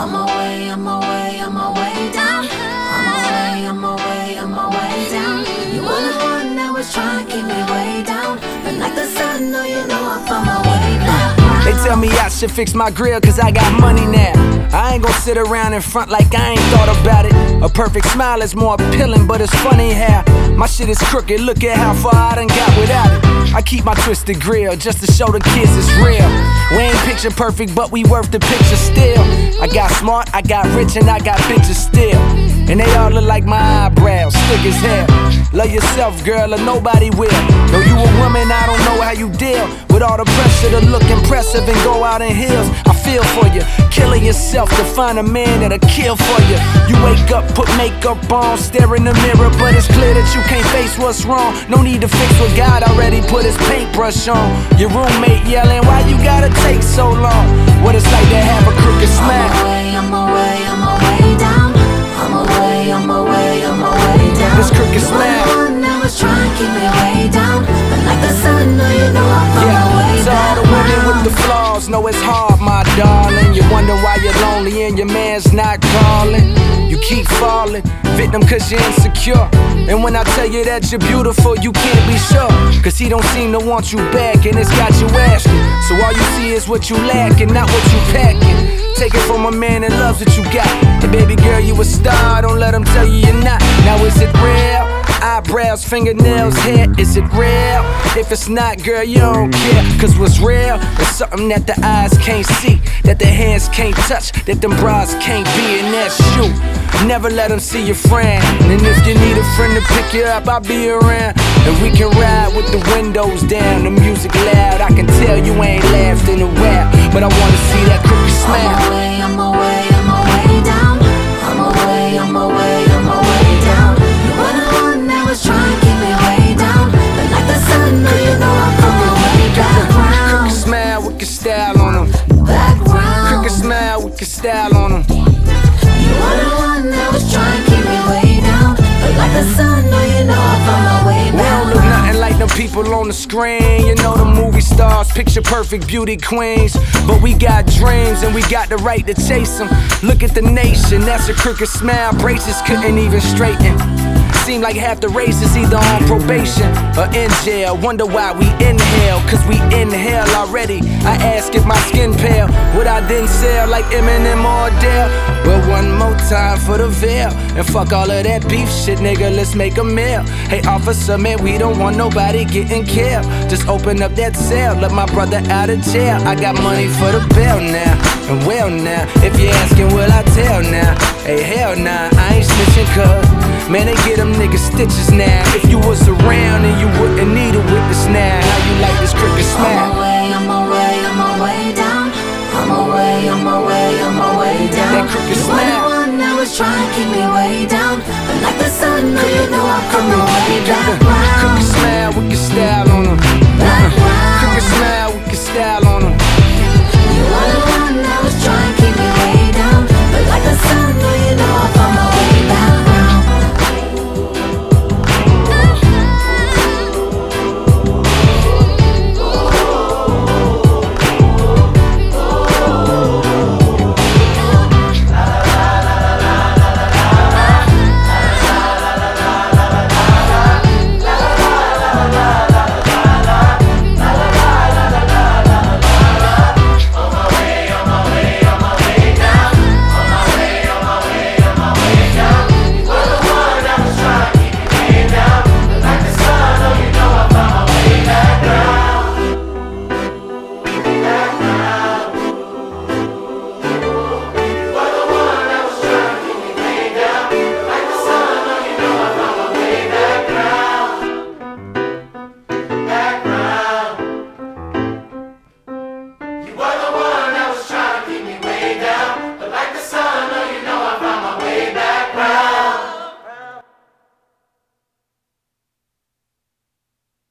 On my way, on my way, on my way down. On my way, on my way, on my way down. You were the one that was trying to keep me way down, but like the sun, no, you know I found my way back. They tell me I should fix my grill cause I got money now. I ain't gon' sit around in front like I ain't thought about it. A perfect smile is more appealing, but it's funny how my shit is crooked, look at how far I done got without it. I keep my twisted grill just to show the kids it's real. We ain't picture perfect, but we worth the picture still. I got smart, I got rich, and I got bitches still. And they all look like my eyebrows, thick as hell. Love yourself, girl, or nobody will. Know you a woman, I don't know how you deal with all the pressure to look impressive and go out in heels. I feel for you, killing yourself to find a man that'll kill for you. You wake up, put makeup on, stare in the mirror, but it's clear that you can't face what's wrong. No need to fix what God already put his paintbrush on. Your roommate yelling, why you gotta take so long? What it's like to have a crooked smile. On my way, on my way down. On my way, on my way, on my way down. This crooked smile. You were the one that was trying to keep me way down, but like the sun, no, you know I found my way to back. all the women with the flaws, know it's hard, my darling. You wonder why you're lonely and your man's not calling. You keep falling, victim cause you're insecure. And when I tell you that you're beautiful, you can't be sure, cause he don't seem to want you back, and it's got you asking. So all you see is what you lack and not what you packing. Take it from a man that loves what you got. And baby girl, you a star, don't let him tell you you're not. Now is it real? Eyebrows, fingernails, hair, is it real? If it's not, girl, you don't care. Cause what's real is something that the eyes can't see, that the hands can't touch, that them bras can't be, and that's you. Never let them see your friend. And if you need a friend to pick you up, I'll be around. And we can ride with the windows down, the music loud. I can tell you ain't laughed in a while, but I wanna see that crooked smile. On my way, on my way down. On my way, on my way, on my way down. You were the one that was trying to keep me way down, but like the sun, no, you know I found my way back round. Crooked smile with your style on them. Back round. Crooked smile with your style on them. You were the one that was trying to keep me way down, but like the sun, no, you know I found my way We back don't look nothing like them people on the screen. You know the movie stars, picture perfect beauty queens. But we got dreams and we got the right to chase them. Look at the nation, that's a crooked smile. Braces couldn't even straighten. Seem like half the race is either on probation or in jail. Wonder why we inhale, cause we inhale already. I ask if my skin pale, would I then sell like Eminem or Adele? Well, one more time for the veil, and fuck all of that beef shit, nigga, let's make a meal. Hey officer, man, we don't want nobody getting killed. Just open up that cell, let my brother out of jail. I got money for the bail now, and well now, if you're asking will I tell now? Hey hell nah, I ain't snitching cuz man, they get them niggas stitches now. If you was around and you wouldn't need a witness now. How you like this crooked smile? On my way, on my way, on my way down. On my way, on my way, on my way down. That crooked smile. You were the one that was trying to keep me way down, but like the sun, no, you know I found my way back round. Crooked smile with your style